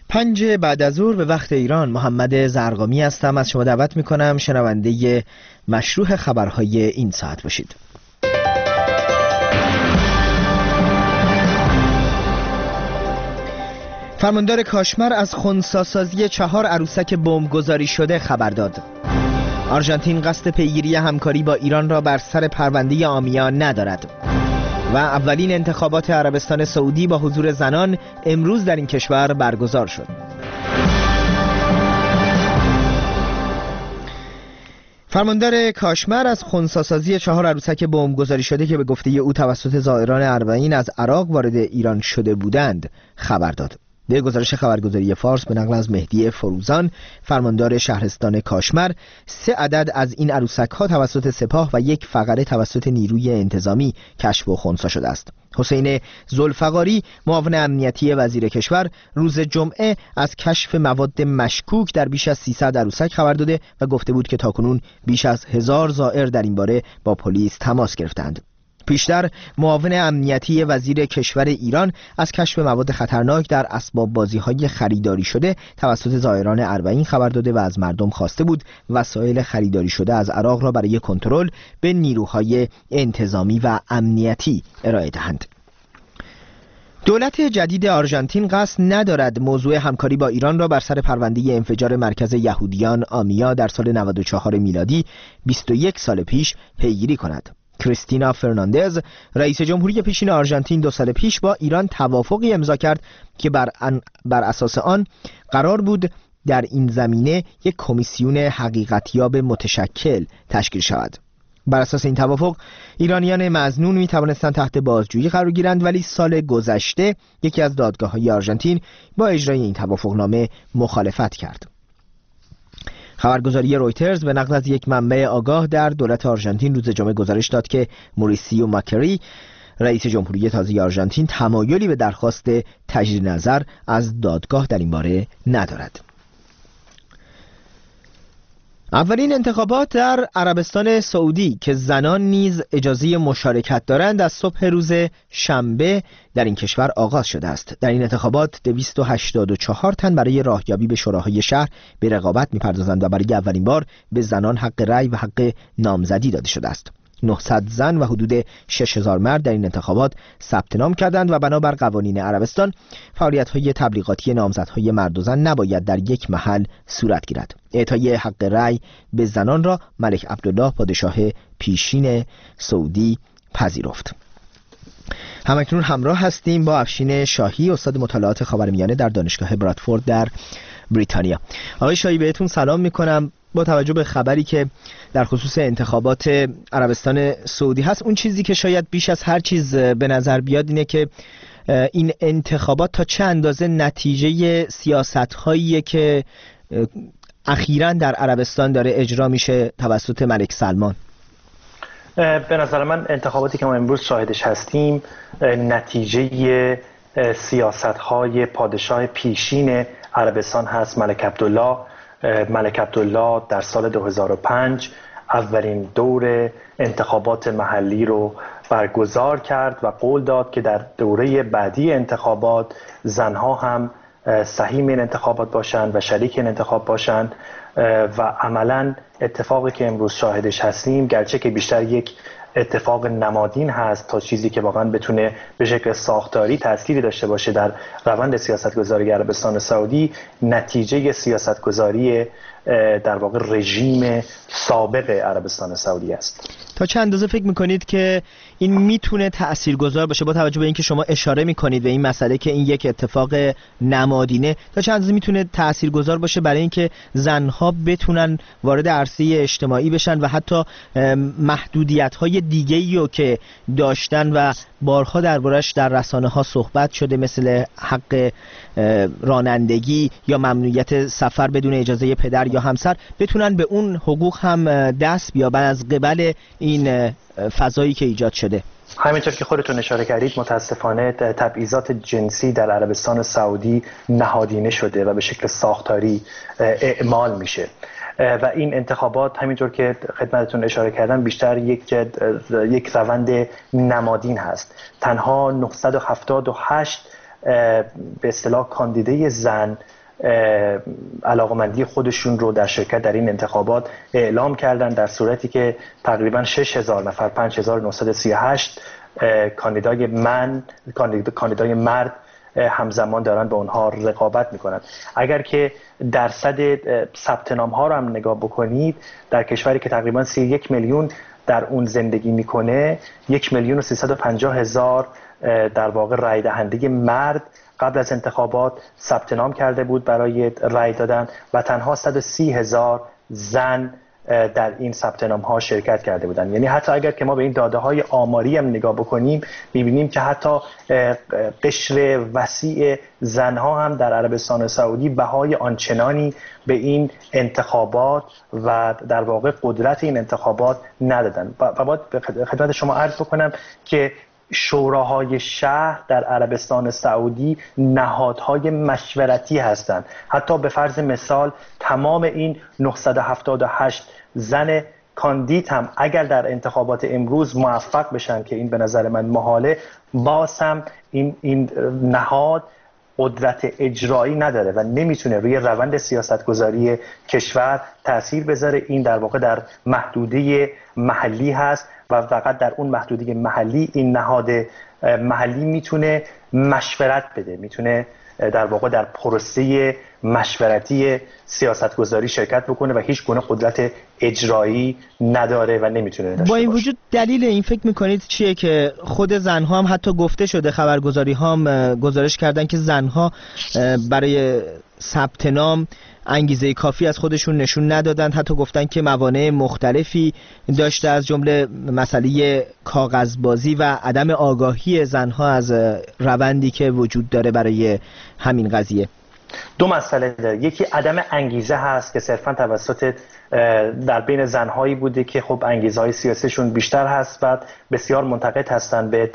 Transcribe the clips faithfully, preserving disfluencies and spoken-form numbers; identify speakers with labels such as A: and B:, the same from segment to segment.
A: پنج بعد از ظهر به وقت ایران، محمد زرقامی هستم. از شما دعوت میکنم شنونده مشروح خبرهای این ساعت باشید. فرماندار کاشمر از خنثی‌سازی چهار عروسک بمبگذاری شده خبر داد. آرژانتین قصد پیگیری همکاری با ایران را بر سر پرونده آمیا ندارد. و اولین انتخابات عربستان سعودی با حضور زنان امروز در این کشور برگزار شد. فرماندار کاشمر از خنثی‌سازی چهار عروسک بمبگذاری شده که به گفته او توسط زائران اربعین از عراق وارد ایران شده بودند خبر داد. به گزارش خبرگزاری فارس به نقل از مهدی فروزان، فرماندار شهرستان کاشمر، سه عدد از این عروسک ها توسط سپاه و یک فقره توسط نیروی انتظامی کشف و خنثی شده است. حسین ذوالفقاری، معاون امنیتی وزیر کشور، روز جمعه از کشف مواد مشکوک در بیش از سیصد عروسک خبر داده و گفته بود که تاکنون بیش از هزار زائر در این باره با پلیس تماس گرفتند. پیشتر معاون امنیتی وزیر کشور ایران از کشف مواد خطرناک در اسباب بازی‌های خریداری شده توسط زائران اربعین خبر داده و از مردم خواسته بود وسایل خریداری شده از عراق را برای کنترل به نیروهای انتظامی و امنیتی ارائه دهند. دولت جدید آرژانتین قصد ندارد موضوع همکاری با ایران را بر سر پرونده انفجار مرکز یهودیان آمیا در سال نود و چهار میلادی بیست و یک سال پیش پیگیری کند. کریستینا فرناندز، رئیس جمهوری پیشین آرژانتین، دو سال پیش با ایران توافقی امضا کرد که بر, ان بر اساس آن قرار بود در این زمینه یک کمیسیون حقیقتیاب متشکل تشکیل شود. بر اساس این توافق ایرانیان مظنون می توانستند تحت بازجویی قرار گیرند، ولی سال گذشته یکی از دادگاه‌های آرژانتین با اجرای این توافقنامه مخالفت کرد. خبرگزاری رویترز به نقل از یک منبع آگاه در دولت آرژانتین روز جمعه گزارش داد که موریسیو ماکری، رئیس جمهوری تازه آرژانتین، تمایلی به درخواست تجدید نظر از دادگاه در این باره ندارد. اولین انتخابات در عربستان سعودی که زنان نیز اجازه مشارکت دارند از صبح روز شنبه در این کشور آغاز شده است. در این انتخابات دویست و هشتاد و چهار تن برای راهیابی به شوراهای شهر به رقابت می‌پردازند و برای اولین بار به زنان حق رأی و حق نامزدی داده شده است. نهصد زن و حدود شش هزار مرد در این انتخابات ثبت نام کردند و بنابر قوانین عربستان فعالیت‌های تبلیغاتی نامزدهای مرد و زن نباید در یک محل صورت گیرد. اعطای حق رأی به زنان را ملک عبدالله پادشاه پیشین سعودی پذیرفت. همکنون همراه هستیم با افشین شاهی، استاد مطالعات خاورمیانه در دانشگاه برادفورد در بریتانیا. آقای شاهی بهتون سلام میکنم. با توجه به خبری که در خصوص انتخابات عربستان سعودی هست، اون چیزی که شاید بیش از هر چیز به نظر بیاد اینه که این انتخابات تا چه اندازه نتیجه سیاست‌هایی که اخیراً در عربستان داره اجرا میشه توسط ملک سلمان.
B: به نظر من انتخاباتی که ما امروز شاهدش هستیم نتیجه سیاست‌های پادشاه پیشین عربستان هست، ملک عبدالله. ملک عبدالله در سال دو هزار و پنج اولین دور انتخابات محلی رو برگزار کرد و قول داد که در دوره بعدی انتخابات زنها هم سهیم این انتخابات باشند و شریک این انتخاب باشند و عملاً اتفاقی که امروز شاهدش هستیم، گرچه که بیشتر یک اتفاق نمادین هست تا چیزی که واقعا بتونه به شکل ساختاری تأثیری داشته باشه در روند سیاستگذاری عربستان سعودی، نتیجه سیاستگذاری در واقع رژیم سابق عربستان سعودی است.
A: تا چند اندازه فکر میکنید که این میتونه تاثیرگذار باشه، با توجه به اینکه شما اشاره میکنید به این مسئله که این یک اتفاق نمادینه، تا چند اندازه میتونه تاثیرگذار باشه برای اینکه زنها بتونن وارد عرصه اجتماعی بشن و حتی محدودیت‌های دیگه‌ای رو که داشتن و بارها دربارش در رسانه‌ها صحبت شده، مثل حق رانندگی یا ممنوعیت سفر بدون اجازه پدر یا همسر، بتونن به اون حقوق هم دست بیابن از قبل این فضایی که ایجاد شده؟
B: همینطور که خودتون اشاره کردید، متاسفانه تبعیضات جنسی در عربستان سعودی نهادینه شده و به شکل ساختاری اعمال میشه و این انتخابات همینطور که خدمتتون اشاره کردم بیشتر یک یک روند نمادین هست. تنها نهصد و هفتاد و هشت به اصطلاح کاندیدای زن علاقمندی خودشون رو در شرکت در این انتخابات اعلام کردن، در صورتی که تقریبا شش هزار نفر، پنج هزار و نهصد و سی و هشت کاندیدای من کاندیدای مرد همزمان دارن به اونها رقابت میکنن. اگر که درصد ثبت نام ها رو هم نگاه بکنید، در کشوری که تقریبا سی و یک میلیون در اون زندگی میکنه، یک میلیون و سیصد و پنجاه هزار در واقع رای دهنده مرد قبل از انتخابات ثبت نام کرده بود برای رای دادن و تنها صد و سی هزار زن در این ثبت نام ها شرکت کرده بودند. یعنی حتی اگر که ما به این داده های آماری هم نگاه بکنیم، میبینیم که حتی قشر وسیع زنها هم در عربستان سعودی بهای آنچنانی به این انتخابات و در واقع قدرت این انتخابات ندادن. و باید خدمت شما عرض بکنم که شوراهای شهر در عربستان سعودی نهادهای مشورتی هستند. حتی به فرض مثال تمام این نهصد و هفتاد و هشت زن کاندید هم اگر در انتخابات امروز موفق بشن، که این به نظر من محاله، باز هم این, این نهاد قدرت اجرایی نداره و نمیتونه روی روند سیاستگذاری کشور تأثیر بذاره. این در واقع در محدوده محلی هست و فقط در اون محدوده محلی این نهاد محلی میتونه مشورت بده، میتونه در واقع در پروسه مشورتی سیاستگذاری شرکت بکنه و هیچ گونه قدرت اجرایی نداره و نمیتونه داشته باشه.
A: با این وجود دلیل این فکر میکنید چیه که خود زنها هم حتی گفته شده، خبرگزاری ها هم گزارش کردن که زنها برای ثبت نام انگیزه کافی از خودشون نشون ندادن، حتی گفتن که موانع مختلفی داشته، از جمله مسئله کاغذبازی و عدم آگاهی زنها از روندی که وجود داره برای همین قضیه؟
B: دو مسئله داره. یکی عدم انگیزه هست که صرفا توسط در بین زنهایی بوده که خب انگیزه های سیاسیشون بیشتر هست و بسیار منتقد هستن به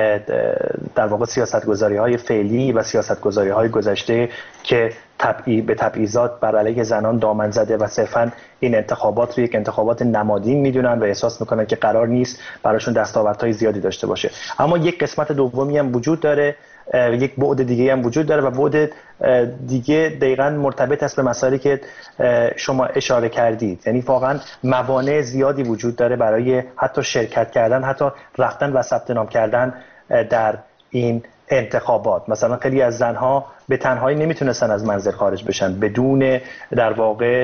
B: در واقع سیاستگذاری های فعلی و سیاستگذاری های گذشته که تبعی به تبعیضات بر علیه زنان دامن زده و صرفا این انتخابات رو یک انتخابات نمادین میدونن و احساس میکنن که قرار نیست براشون دستاوردهای زیادی داشته باشه. اما یک قسمت دومی هم وجود داره، یک بعد دیگه هم وجود داره و بعد دیگه دقیقاً مرتبط است به مسائلی که شما اشاره کردید. یعنی واقعا موانع زیادی وجود داره برای حتی شرکت کردن، حتی رفتن و ثبت نام کردن در این انتخابات. مثلا خیلی از زنها به تنهایی نمیتونستن از منزل خارج بشن بدون در واقع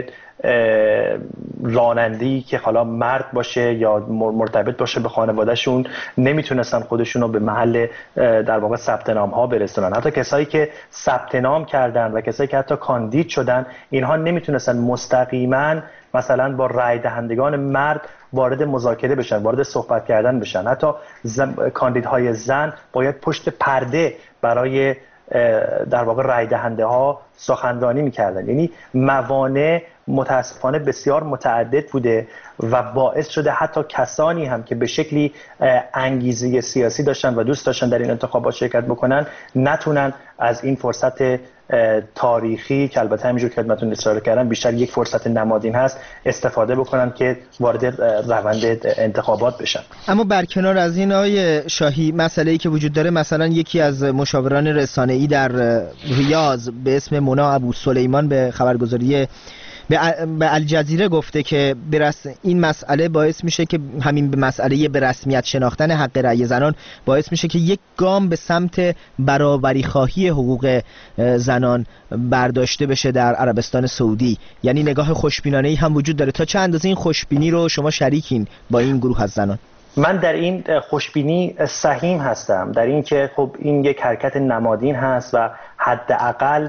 B: راننده‌ای که حالا مرد باشه یا مرتبط باشه به خانوادهشون، نمیتونستن خودشون رو به محل در واقع ثبت نام ها برسونن. حتی کسایی که ثبت نام کردن و کسایی که حتی کاندید شدن، اینها نمیتونستن مستقیما مثلا با رای دهندگان مرد وارد مذاکره بشن، وارد صحبت کردن بشن. حتی کاندیدهای زن باید پشت پرده برای در واقع رای دهنده ها سخنرانی میکردن. یعنی موانع متاسفانه بسیار متعدد بوده و باعث شده حتی کسانی هم که به شکلی انگیزه سیاسی داشتن و دوست داشتن در این انتخابات شرکت بکنن، نتونن از این فرصت تاریخی که البته همینجور که خدمتتون اشاره کردم بیشتر یک فرصت نمادین هست استفاده بکنن که وارد روند انتخابات بشن.
A: اما برکنار از این آقای شاهی، مسئله‌ای که وجود داره، مثلا یکی از مشاوران رسانه‌ای در ریاض به اسم مونا ابو سلیمان به خبرگزاری به الجزیره گفته که این مسئله باعث میشه که همین به مسئله به رسمیت شناختن حق رأی زنان باعث میشه که یک گام به سمت برابری خواهی حقوق زنان برداشته بشه در عربستان سعودی. یعنی نگاه خوشبینانه‌ای هم وجود داره. تا چه اندازه این خوشبینی رو شما شریکین با این گروه از زنان؟
B: من در این خوشبینی سهیم هستم، در این که خب این یک حرکت نمادین هست و حداقل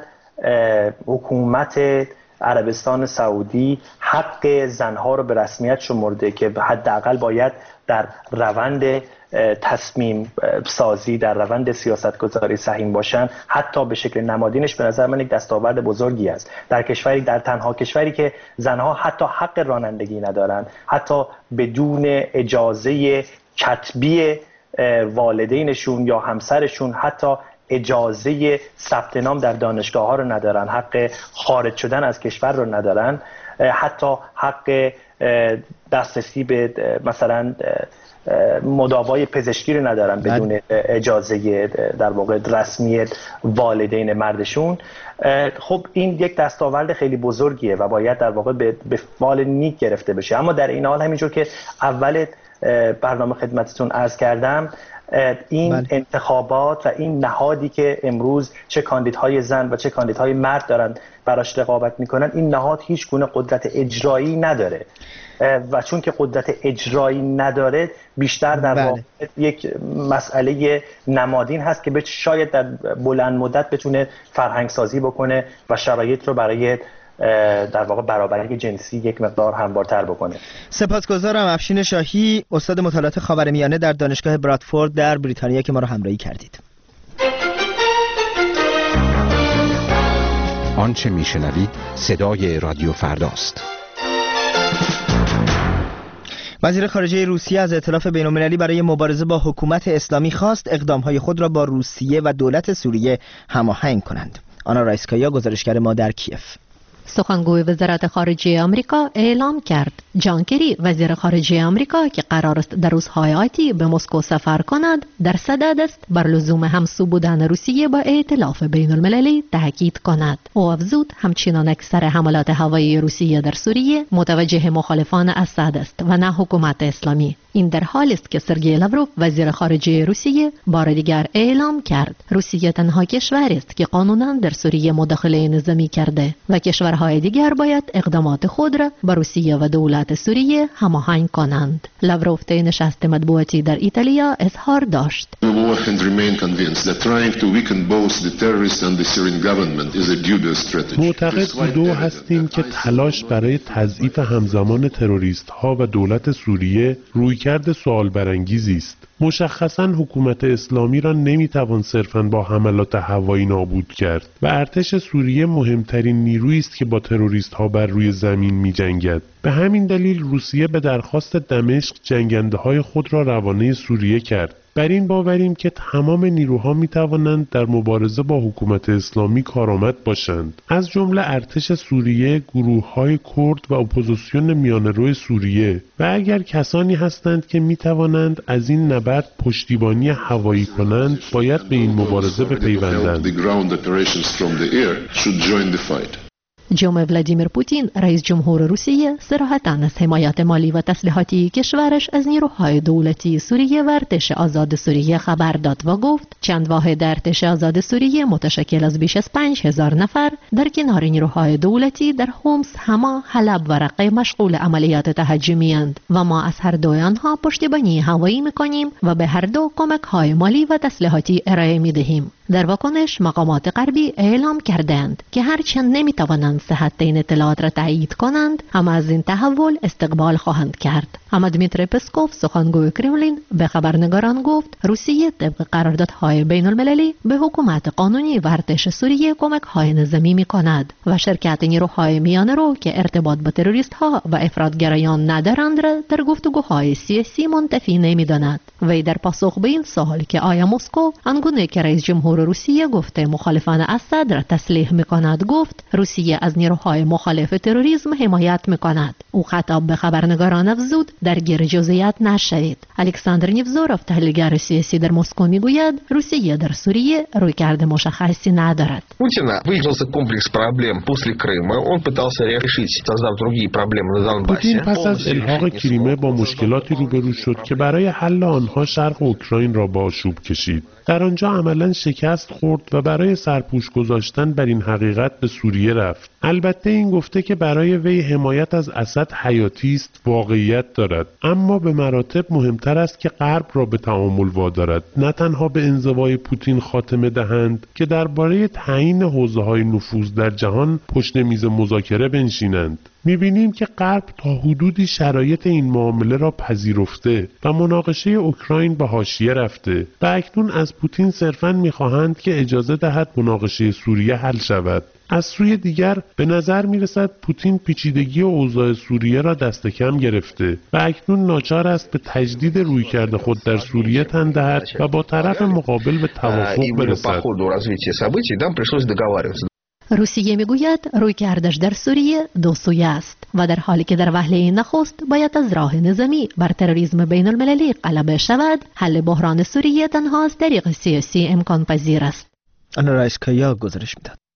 B: حکومت عربستان سعودی حق زنها رو به رسمیت شمرده که حداقل باید در روند تصمیم سازی، در روند سیاستگذاری سهیم باشن. حتی به شکل نمادینش به نظر من یک دستاورد بزرگی است در کشوری، در تنها کشوری که زنها حتی حق رانندگی ندارن، حتی بدون اجازه کتبی والدینشون یا همسرشون، حتی اجازه ثبت نام در دانشگاه ها رو ندارن، حق خارج شدن از کشور رو ندارن، حتی حق دسترسی به مثلا مداوای پزشکی رو ندارن بدون اجازه در واقع رسمی والدین مردشون. خب این یک دستاورد خیلی بزرگیه و باید در واقع به فال نیک گرفته بشه. اما در این حال همینجور که اول برنامه خدمتتون عرض کردم، این بله. انتخابات و این نهادی که امروز چه کاندیدهای زن و چه کاندیدهای مرد دارن براش رقابت میکنن، این نهاد هیچ گونه قدرت اجرایی نداره و چون که قدرت اجرایی نداره بیشتر در واقع بله. یک مسئله نمادین هست که شاید در بلند مدت بتونه فرهنگ سازی بکنه و شرایط رو برای در واقع برابری جنسی یک مقدار هموارتر بکنه.
A: سپاسگزارم افشین شاهی، استاد مطالعات خاورمیانه در دانشگاه برادفورد در بریتانیا که ما رو همراهی کردید.
C: آنچه میشنوید صدای رادیو فرداست.
A: وزیر خارجه روسیه از ائتلاف بین‌المللی برای مبارزه با حکومت اسلامی خواست اقدام‌های خود را با روسیه و دولت سوریه هماهنگ کنند. آنا رایسکایا، گزارشگر ما در کیف.
D: سخنگوی وزارت خارجه آمریکا اعلام کرد جان کری وزیر خارجه آمریکا که قرار است در روزهای آتی به مسکو سفر کند در صدد است بر لزوم همسو بودن روسیه با ائتلاف بین المللی تاکید کند. او افزود همچنان اکثر حملات هوایی روسیه در سوریه متوجه مخالفان اسد است و نه حکومت اسلامی. این در حالی است که سرگئی لاوروف وزیر خارجه روسیه بار دیگر اعلام کرد روسیه تنها کشوری است که قانونا در سوریه مداخله نظامی کرده و کشورهای دیگر باید اقدامات خود را با روسیه و دولت سوریه هماهنگ کنند. لاوروف طی نشست مطبوعاتی در ایتالیا اظهار داشت
E: معتقد بودو هستیم که تلاش برای تضعیف همزمان تروریست ها و دولت سوریه رویکرد سوال برانگیزی است. مشخصاً حکومت اسلامی را نمیتوان صرفاً با حملات هوایی نابود کرد و ارتش سوریه مهمترین نیرویی است که با تروریست ها بر روی زمین می جنگد. به همین دلیل روسیه به درخواست دمشق جنگنده های خود را روانه سوریه کرد. بر این باوریم که تمام نیروها می توانند در مبارزه با حکومت اسلامی کارآمد باشند، از جمله ارتش سوریه، گروه‌های کرد و اپوزیسیون میانه‌رو سوریه، و اگر کسانی هستند که می توانند از این نبرد پشتیبانی هوایی کنند باید به این مبارزه بپیوندند.
D: جناب ولادیمیر پوتین رئیس جمهور روسیه صراحتاً از حمایت مالی و تسلیحاتی کشورش از نیروهای دولتی سوریه و ارتش آزاد سوریه خبر داد و گفت چند واحد ارتش آزاد سوریه متشکل از بیش از پنج هزار نفر در کنار نیروهای دولتی در حمص، حما، حلب و رقه مشغول عملیات تهاجمی اند و ما از هر دوی آنها پشتیبانی هوایی می‌کنیم و به هر دو کمک‌های مالی و تسلیحاتی ارائه می‌دهیم. در واکنش مقامات غربی اعلام کردند که هرچند نمی‌توانند صحت این اطلاعات را تایید کنند اما از این تحول استقبال خواهند کرد. اما دمیتری پسکوف سخنگوی کرملین به خبرنگاران گفت روسیه طبق قراردادهای بین المللی به حکومت قانونی و ارتش سوریه کمک‌های نظامی می‌کند و شرکت نیروهای میانه‌رو که ارتباط با تروریست‌ها و افراطگرایان ندارند را در گفتگوهای سیاسی منتفی نمی‌داند. وی در پاسخ به این سوال که آیا مسکو آنگونه که رئیس جمهور روسیه گفته مخالفان اسد را تسلیح می‌کند گفت روسیه از نیروهای مخالف تروریسم حمایت می‌کند. او خطاب به خبرنگاران افزود درگیر جزئیات نشوید. الکساندر نیوزوروف تحلیلگر سیاسی در مسکو میگوید روسیه در سوریه رویکرد مشخصی ندارد.
F: پوتین выявился комплекс проблем после Крыма. Он пытался решить, создав другие проблемы на Донбассе.
E: پوتین پس از الحاق کریمه با مشکلاتی روبرو شد که برای حل آنها شرق اوکراین را به آشوب کشید. در آنجا عملاً شکست خورد و برای سرپوش گذاشتن بر این حقیقت به سوریه رفت. البته این گفته که برای وی حمایت از اسد حیاتی است واقعیت دارد، اما به مراتب مهمتر است که غرب را به تعامل وادارد، نه تنها به انزوای پوتین خاتمه دهند که درباره تعیین حوزه‌های نفوذ در جهان پشت میز مذاکره بنشینند. می‌بینیم که غرب تا حدودی شرایط این معامله را پذیرفته و مناقشه اوکراین به حاشیه رفته و اکنون از پوتین صرفاً می‌خواهند که اجازه دهد مناقشه سوریه حل شود. از سوی دیگر به نظر می‌رسد پوتین پیچیدگی و اوضاع سوریه را دست کم گرفته و اکنون ناچار است به تجدید رویکرد خود در سوریه تن دهد و با طرف مقابل به توافق برسد.
D: روسیه میگوید رویکردش در سوریه دو سویه است و در حالی که در وهله نخست باید از راه نظامی بر تروریسم بین المللی غلبه شود، حل بحران سوریه تنها از طریق سیاسی امکان پذیر است.
A: آنا رایسکایا گزارش میداد.